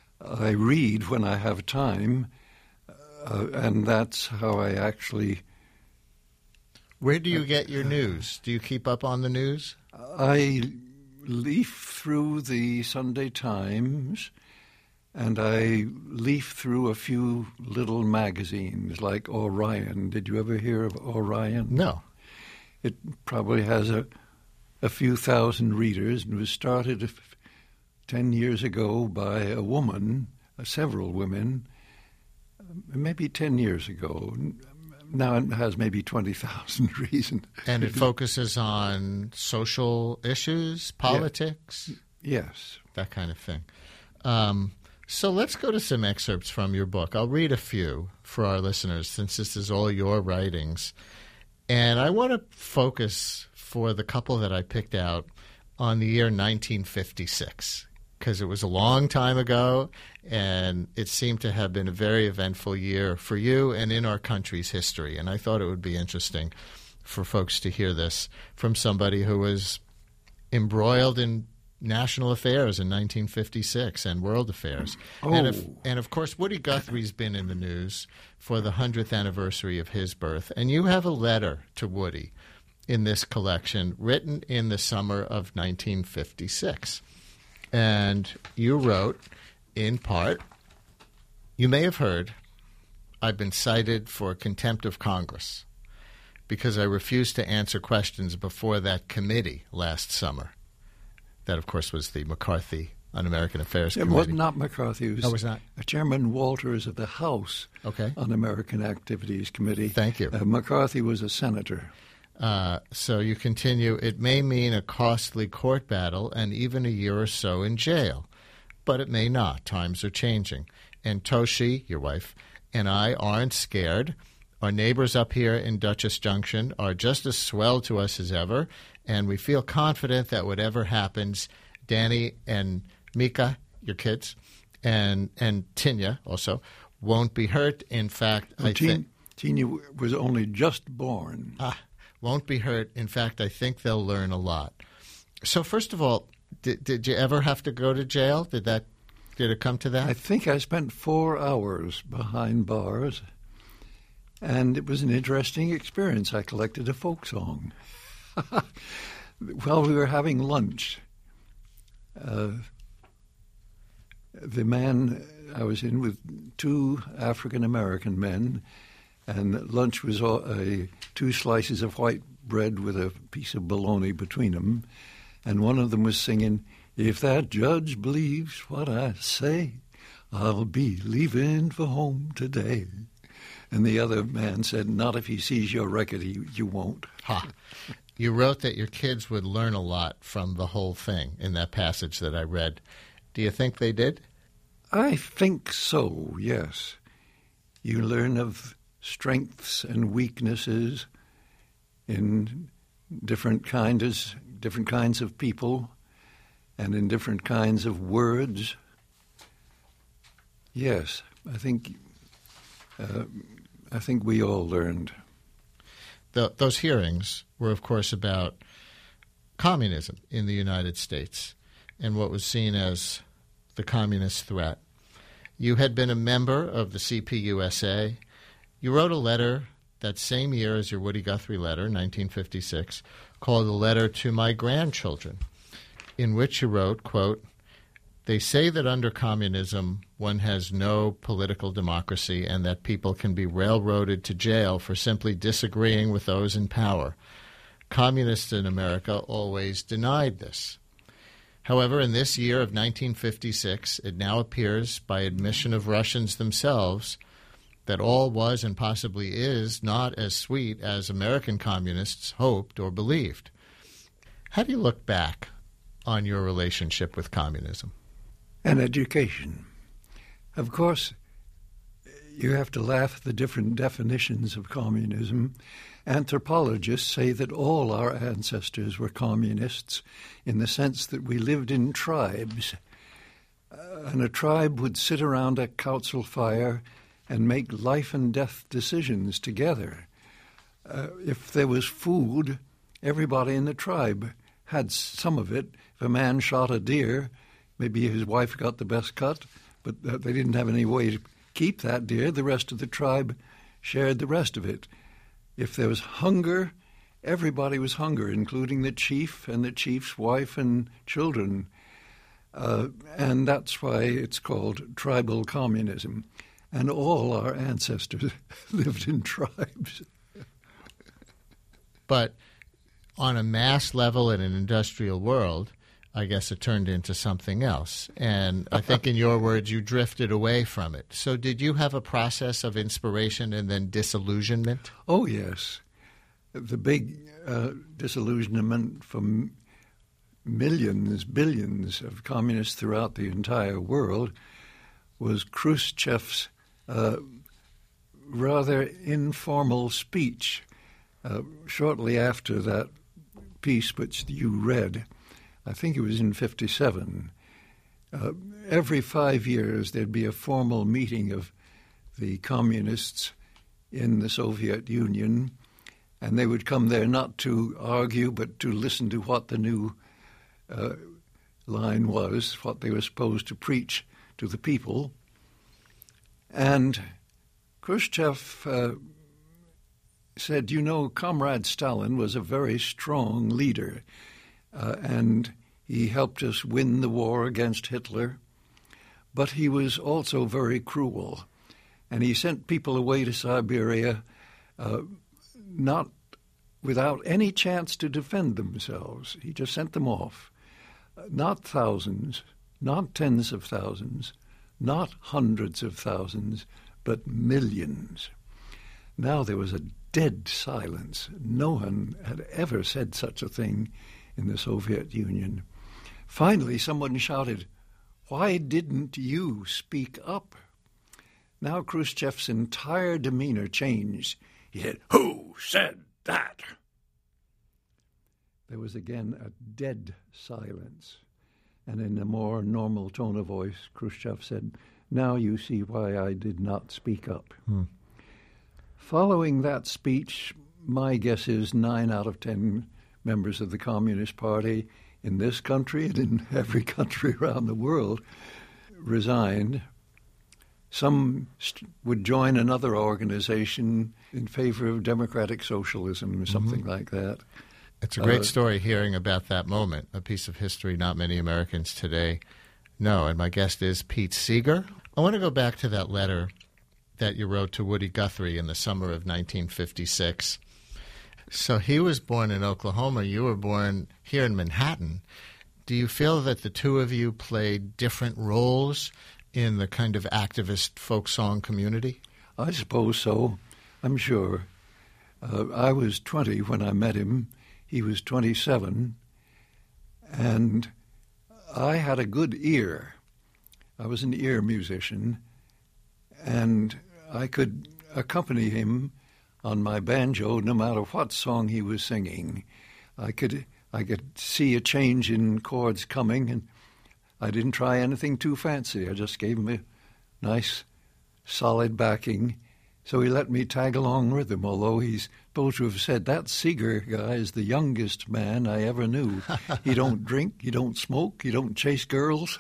I read when I have time, uh, and that's how I actually... Where do you get your news? Do you keep up on the news? I leaf through the Sunday Times, and I leaf through a few little magazines like Orion. Did you ever hear of Orion? No. It probably has a, a few thousand readers, and was started a f- ten years ago by a woman, uh, several women, uh, maybe ten years ago. Now it has maybe twenty thousand reasons. And it focuses on social issues, politics? Yes. That kind of thing. Um, so let's go to some excerpts from your book. I'll read a few for our listeners since this is all your writings. And I want to focus for the couple that I picked out on the year nineteen fifty-six, because it was a long time ago, and it seemed to have been a very eventful year for you and in our country's history. And I thought it would be interesting for folks to hear this from somebody who was embroiled in national affairs in nineteen fifty-six and world affairs. Oh. And, if, and, of course, Woody Guthrie's been in the news for the hundredth anniversary of his birth. And you have a letter to Woody in this collection written in the summer of nineteen fifty-six. And you wrote, in part, "You may have heard I've been cited for contempt of Congress because I refused to answer questions before that committee last summer." That, of course, was the McCarthy Un-American Affairs It Committee. was not McCarthy. It was, oh, it was not? Chairman Walters of the House okay. Un-American Activities Committee. Thank you. Uh, McCarthy was a senator. Uh, so you continue, "It may mean a costly court battle and even a year or so in jail, but it may not. Times are changing. And Toshi, your wife, and I aren't scared. Our neighbors up here in Dutchess Junction are just as swell to us as ever, and we feel confident that whatever happens, Danny and Mika, your kids, and and Tinya also, won't be hurt. In fact, well, I Teen, think... Tinya was only just born. Ah, won't be hurt. In fact, I think they'll learn a lot." So first of all, did, did you ever have to go to jail? Did that Did it come to that? I think I spent four hours behind bars, and it was an interesting experience. I collected a folk song. While we were having lunch, uh, the man I was in with two African-American men, and lunch was all, a, two slices of white bread with a piece of bologna between them, and one of them was singing, "If that judge believes what I say, I'll be leaving for home today." And the other man said, "Not if he sees your record, he, you won't." Ha. You wrote that your kids would learn a lot from the whole thing in that passage that I read. Do you think they did? I think so, yes. You learn of strengths and weaknesses in different kinds, different kinds of people and in different kinds of words. Yes, I think uh, I think we all learned. The, those hearings were, of course, about communism in the United States and what was seen as the communist threat. You had been a member of the C P U S A. You wrote a letter that same year as your Woody Guthrie letter, nineteen fifty-six, called A Letter to My Grandchildren, in which you wrote, quote, "They say that under communism one has no political democracy and that people can be railroaded to jail for simply disagreeing with those in power. Communists in America always denied this. However, in this year of nineteen fifty-six, it now appears, by admission of Russians themselves, that all was and possibly is not as sweet as American communists hoped or believed." How do you look back on your relationship with communism? And education. Of course, you have to laugh at the different definitions of communism. Anthropologists say that all our ancestors were communists in the sense that we lived in tribes. Uh, and a tribe would sit around a council fire and make life and death decisions together. Uh, if there was food, everybody in the tribe had some of it. If a man shot a deer, maybe his wife got the best cut, but uh, they didn't have any way to keep that deer. The rest of the tribe shared the rest of it. If there was hunger, everybody was hungry, including the chief and the chief's wife and children. Uh, and that's why it's called tribal communism. And all our ancestors lived in tribes. But on a mass level in an industrial world, I guess it turned into something else. And I think in your words, you drifted away from it. So did you have a process of inspiration and then disillusionment? Oh, yes. The big uh, disillusionment from millions, billions of communists throughout the entire world was Khrushchev's uh, rather informal speech uh, shortly after that piece which you read. I think it was in fifty-seven. Uh, every five years there'd be a formal meeting of the communists in the Soviet Union, and they would come there not to argue but to listen to what the new uh, line was, what they were supposed to preach to the people. And Khrushchev uh, said, you know, Comrade Stalin was a very strong leader. Uh, and he helped us win the war against Hitler, but he was also very cruel. And he sent people away to Siberia uh, not without any chance to defend themselves. He just sent them off. Uh, not thousands, not tens of thousands, not hundreds of thousands, but millions. Now there was a dead silence. No one had ever said such a thing in the Soviet Union. Finally, someone shouted, "Why didn't you speak up?" Now Khrushchev's entire demeanor changed. He said, "Who said that?" There was again a dead silence. And in a more normal tone of voice, Khrushchev said, "Now you see why I did not speak up." Hmm. Following that speech, my guess is nine out of ten members of the Communist Party in this country and in every country around the world resigned, some st- would join another organization in favor of democratic socialism or something Mm-hmm. like that. It's a great Uh, story hearing about that moment, a piece of history not many Americans today know. And my guest is Pete Seeger. I want to go back to that letter that you wrote to Woody Guthrie in the summer of nineteen fifty-six. So he was born in Oklahoma. You were born here in Manhattan. Do you feel that the two of you played different roles in the kind of activist folk song community? I suppose so. I'm sure. Uh, I was twenty when I met him. He was twenty-seven. And I had a good ear. I was an ear musician. And I could accompany him on my banjo no matter what song he was singing. I could I could see a change in chords coming, and I didn't try anything too fancy. I just gave him a nice, solid backing. So he let me tag along with him, although he's supposed to have said, that Seeger guy is the youngest man I ever knew. He don't drink, he don't smoke, he don't chase girls.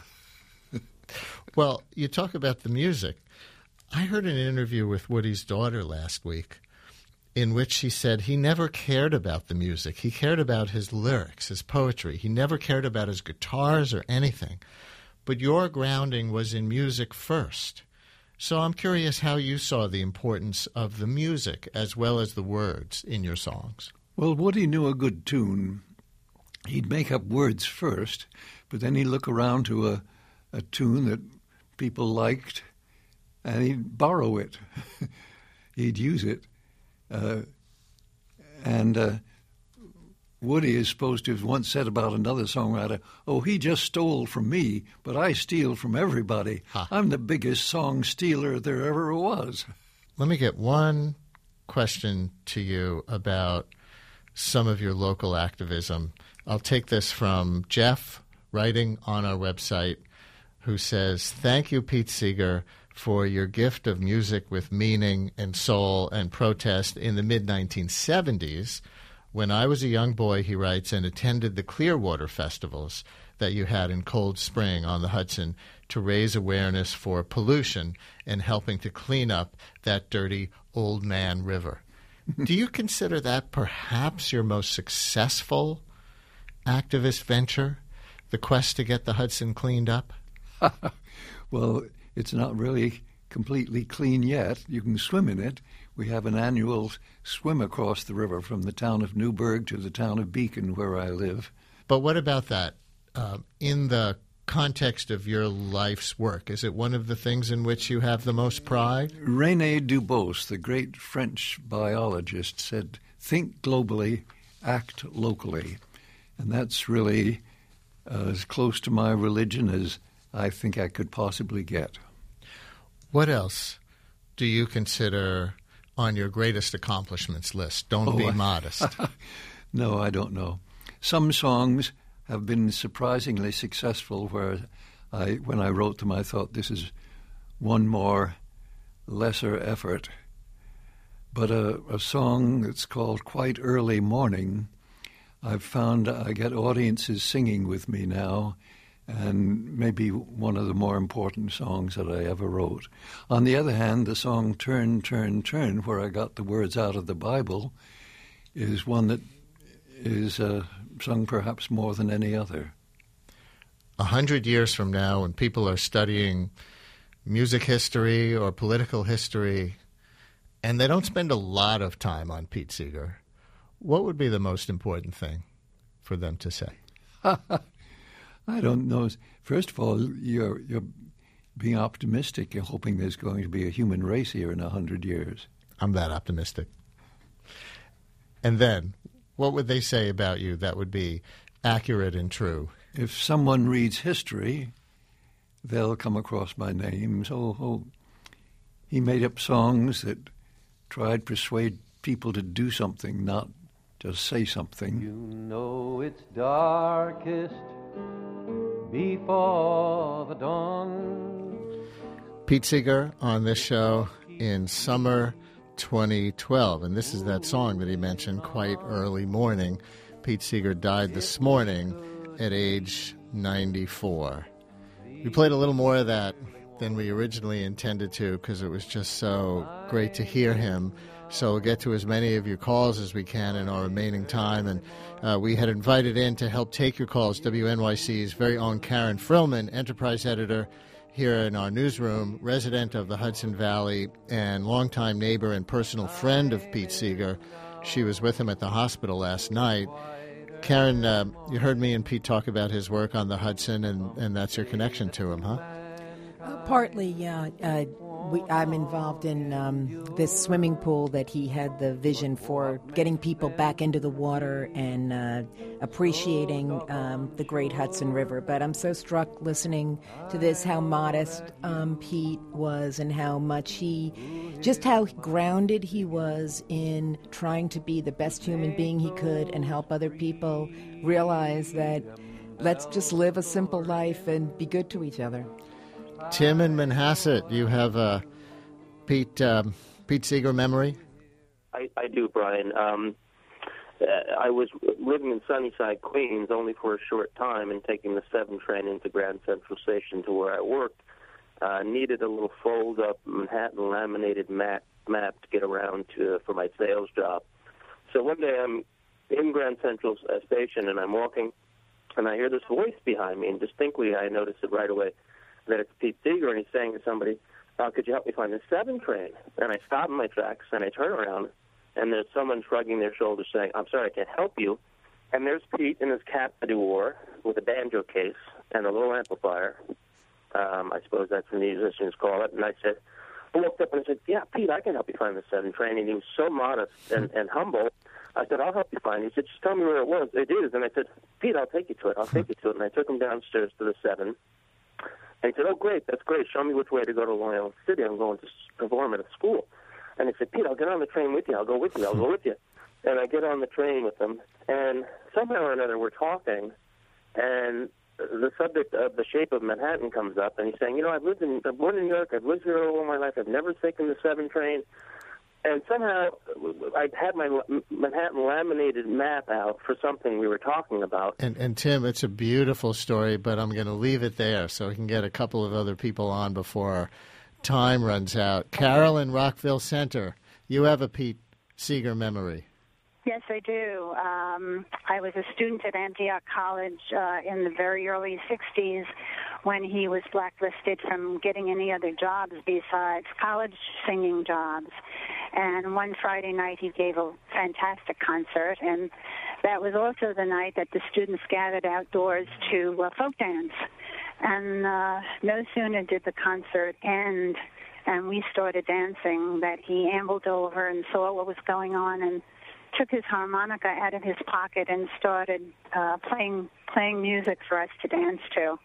Well, you talk about the music. I heard an interview with Woody's daughter last week in which she said he never cared about the music. He cared about his lyrics, his poetry. He never cared about his guitars or anything. But your grounding was in music first. So I'm curious how you saw the importance of the music as well as the words in your songs. Well, Woody knew a good tune. He'd make up words first, but then he'd look around to a, a tune that people liked, and he'd borrow it. He'd use it. Uh, and uh, Woody is supposed to have once said about another songwriter, oh, he just stole from me, but I steal from everybody. Huh. I'm the biggest song stealer there ever was. Let me get one question to you about some of your local activism. I'll take this from Jeff, writing on our website, who says, thank you, Pete Seeger, for your gift of music with meaning and soul and protest in the mid nineteen seventies. When I was a young boy, he writes, and attended the Clearwater festivals that you had in Cold Spring on the Hudson to raise awareness for pollution and helping to clean up that dirty old man river. Do you consider that perhaps your most successful activist venture, the quest to get the Hudson cleaned up? Well, it's not really completely clean yet. You can swim in it. We have an annual swim across the river from the town of Newburgh to the town of Beacon, where I live. But what about that? Uh, in the context of your life's work, is it one of the things in which you have the most pride? René Dubos, the great French biologist, said, think globally, act locally. And that's really uh, as close to my religion as I think I could possibly get. What else do you consider on your greatest accomplishments list? Don't oh, be I, modest. No, I don't know. Some songs have been surprisingly successful where I, when I wrote them, I thought this is one more lesser effort. But a, a song that's called Quite Early Morning, I've found I get audiences singing with me now, and maybe one of the more important songs that I ever wrote. On the other hand, the song Turn, Turn, Turn, where I got the words out of the Bible, is one that is uh, sung perhaps more than any other. A hundred years from now, when people are studying music history or political history, and they don't spend a lot of time on Pete Seeger, what would be the most important thing for them to say? I don't know. First of all, you're you're being optimistic. You're hoping there's going to be a human race here in a hundred years. I'm that optimistic. And then, what would they say about you that would be accurate and true? If someone reads history, they'll come across my name. So, oh, he made up songs that tried to persuade people to do something, not just say something. You know it's darkest before the dawn. Pete Seeger on this show in summer twenty twelve, and this is that song that he mentioned, Quite Early Morning. Pete Seeger died this morning at age ninety-four. We played a little more of that than we originally intended to because it was just so great to hear him. So we'll get to as many of your calls as we can in our remaining time. And uh, we had invited in to help take your calls W N Y C's very own Karen Frillman, enterprise editor here in our newsroom, resident of the Hudson Valley and longtime neighbor and personal friend of Pete Seeger. She was with him at the hospital last night. Karen, uh, you heard me and Pete talk about his work on the Hudson, and, and that's your connection to him, huh? Uh, partly, yeah. Uh, we, I'm involved in um, this swimming pool that he had the vision for, getting people back into the water and uh, appreciating um, the great Hudson River. But I'm so struck listening to this, how modest um, Pete was and how much he, just how grounded he was in trying to be the best human being he could and help other people realize that let's just live a simple life and be good to each other. Tim in Manhasset, you have a Pete um, Pete Seeger memory? I, I do, Brian. Um, uh, I was living in Sunnyside, Queens, only for a short time, and taking the seven train into Grand Central Station to where I worked. Uh, needed a little fold-up Manhattan laminated map, map to get around to for my sales job. So one day I'm in Grand Central Station, and I'm walking, and I hear this voice behind me, and distinctly I notice it right away, that it's Pete Seeger, and he's saying to somebody, uh, could you help me find the seven train? And I stop in my tracks, and I turn around, and there's someone shrugging their shoulders saying, I'm sorry, I can't help you. And there's Pete in his cap that he wore with a banjo case and a little amplifier. Um, I suppose that's what musicians call it. And I said, I walked up and I said, yeah, Pete, I can help you find the seven train. And he was so modest and, and humble. I said, I'll help you find it. He said, just tell me where it was. It is. And I said, Pete, I'll take you to it. I'll take you to it. And I took him downstairs to the seven. And he said, oh, great, that's great. Show me which way to go to Long Island City. I'm going to perform at a school. And he said, Pete, I'll get on the train with you. I'll go with you. I'll go with you. And I get on the train with him. And somehow or another we're talking. And the subject of the shape of Manhattan comes up. And he's saying, you know, I've lived in, I've born in New York. I've lived here all my life. I've never taken the seven train. And somehow I had my Manhattan laminated map out for something we were talking about. And, and Tim, it's a beautiful story, but I'm going to leave it there so we can get a couple of other people on before our time runs out. Carol in Rockville Center, you have a Pete Seeger memory. Yes, I do. Um, I was a student at Antioch College uh, in the very early sixties when he was blacklisted from getting any other jobs besides college singing jobs. And one Friday night he gave a fantastic concert, and that was also the night that the students gathered outdoors to uh, folk dance. And uh, no sooner did the concert end and we started dancing that he ambled over and saw what was going on and took his harmonica out of his pocket and started uh, playing playing music for us to dance to.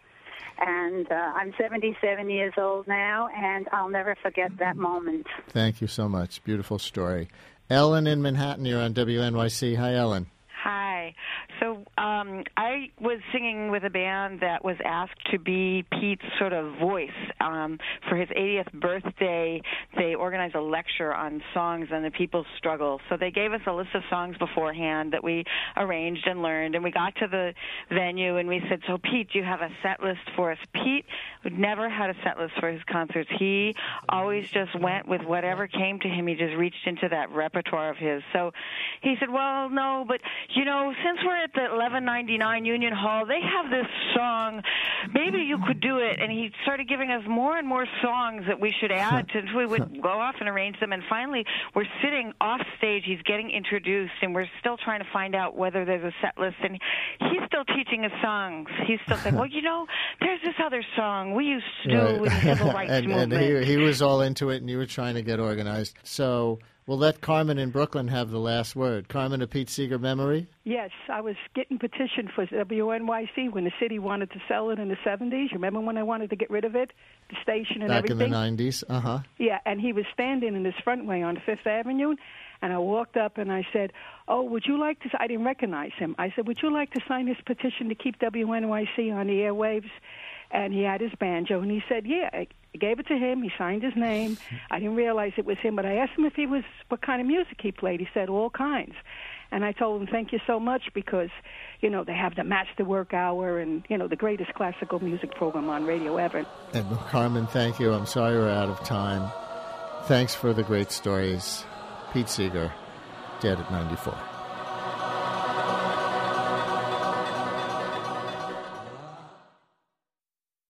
And uh, I'm seventy-seven years old now, and I'll never forget that moment. Thank you so much. Beautiful story. Ellen in Manhattan, you're on W N Y C. Hi, Ellen. Hi. So um, I was singing with a band that was asked to be Pete's sort of voice. Um, for his eightieth birthday, they organized a lecture on songs and the people's struggle. So they gave us a list of songs beforehand that we arranged and learned. And we got to the venue and we said, so Pete, do you have a set list for us? Pete never had a set list for his concerts. He always just went with whatever came to him. He just reached into that repertoire of his. So he said, well, no, but you know, since we're at the eleven ninety-nine Union Hall, they have this song. Maybe you could do it. And he started giving us more and more songs that we should add to. We would go off and arrange them. And finally, we're sitting off stage. He's getting introduced, and we're still trying to find out whether there's a set list. And he's still teaching us songs. He's still saying, well, you know, there's this other song we used to do Right. with the civil rights and, movement. and he, he was all into it, and you were trying to get organized. So we'll let Carmen in Brooklyn have the last word. Carmen, a Pete Seeger memory? Yes, I was getting petitioned for W N Y C when the city wanted to sell it in the seventies. You remember when I wanted to get rid of it, the station and Back everything? in the nineties, uh-huh. Yeah, and he was standing in his front way on Fifth Avenue, and I walked up and I said, oh, would you like to, I didn't recognize him. I said, would you like to sign this petition to keep W N Y C on the airwaves? And he had his banjo, and he said, yeah. I gave it to him. He signed his name. I didn't realize it was him, but I asked him if he was, what kind of music he played. He said all kinds. And I told him, thank you so much, because, you know, they have the Masterwork Hour and, you know, the greatest classical music program on radio ever. And Carmen, thank you. I'm sorry we're out of time. Thanks for the great stories. Pete Seeger, dead at ninety-four.